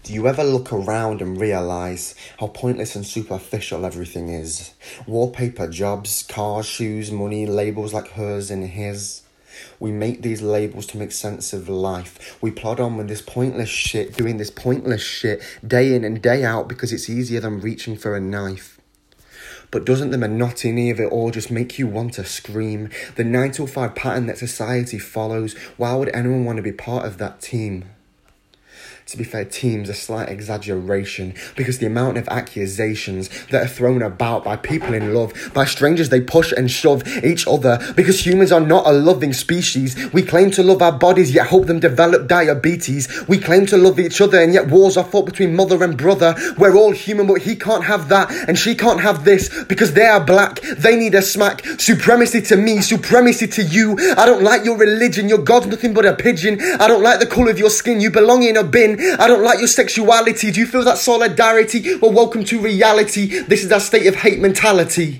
Do you ever look around and realise how pointless and superficial everything is? Wallpaper, jobs, cars, shoes, money, labels like hers and his. We make these labels to make sense of life. We plod on with this pointless shit, doing this pointless shit day in and day out because it's easier than reaching for a knife. But doesn't the monotony of it all just make you want to scream? The 9 to 5 pattern that society follows, why would anyone want to be part of that team? To be fair, team's a slight exaggeration because the amount of accusations that are thrown about by people in love, by strangers they push and shove each other because humans are not a loving species. We claim to love our bodies yet hope them develop diabetes. We claim to love each other and yet wars are fought between mother and brother. We're all human but he can't have that and she can't have this because they are black. They need a smack. Supremacy to me, supremacy to you. I don't like your religion, your God's nothing but a pigeon. I don't like the colour of your skin, you belong in a bin. I don't like your sexuality. Do you feel that solidarity? Well, welcome to reality. This is our state of hate mentality.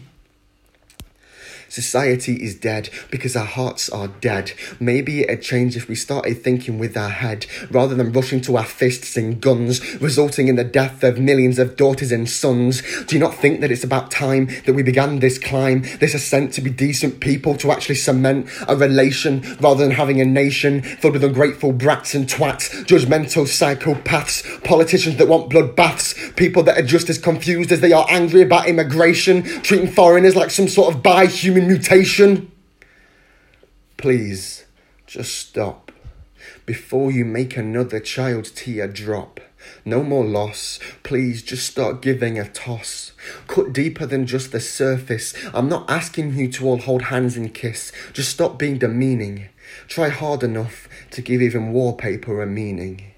Society is dead because our hearts are dead. Maybe it'd change if we started thinking with our head rather than rushing to our fists and guns, resulting in the death of millions of daughters and sons. Do you not think that it's about time that we began this climb, this ascent to be decent people, to actually cement a relation rather than having a nation filled with ungrateful brats and twats, judgmental psychopaths, politicians that want bloodbaths, people that are just as confused as they are angry about immigration, treating foreigners like some sort of bi-human mutation? Please, just stop before you make another child's tear drop. No more loss. Please just start giving a toss. Cut deeper than just the surface. I'm not asking you to all hold hands and kiss. Just stop being demeaning. Try hard enough to give even wallpaper a meaning.